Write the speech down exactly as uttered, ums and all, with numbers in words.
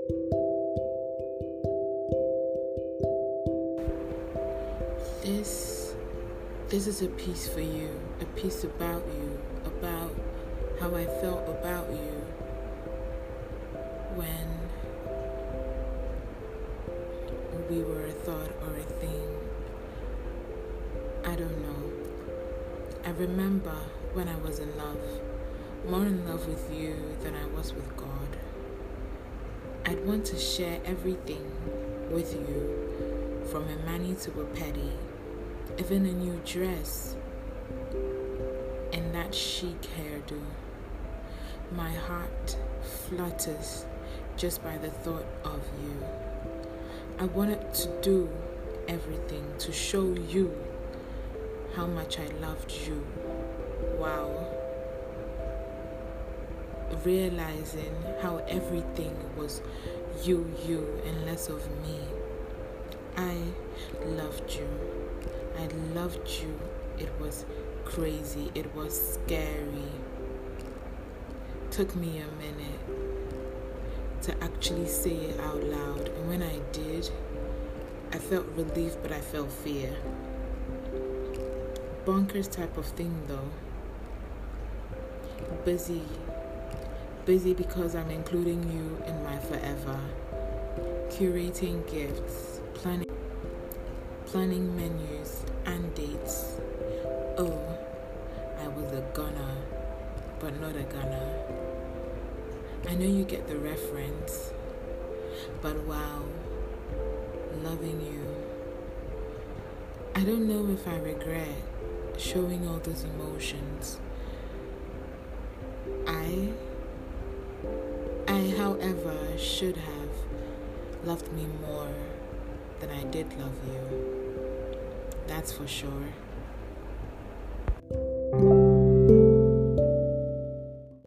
This this is a piece for you, a piece about you, about how I felt about you when we were a thought or a thing. I don't know. I remember when I was in love, more in love with you than I was with God. I'd want to share everything with you, from a mani to a pedi, even a new dress, and that chic hairdo. My heart flutters just by the thought of you. I wanted to do everything to show you how much I loved you. Wow. Realizing how everything was you, you, and less of me. I loved you. I loved you. It was crazy. It was scary. Took me a minute to actually say it out loud. And when I did, I felt relief, but I felt fear. Bonkers type of thing though. Busy. Busy because I'm including you in my forever. Curating gifts. Planning planning menus and dates. Oh, I was a gunner, but not a gunner. I know you get the reference, but wow, loving you. I don't know if I regret showing all those emotions. I, I, however, should have loved me more than I did love you. That's for sure.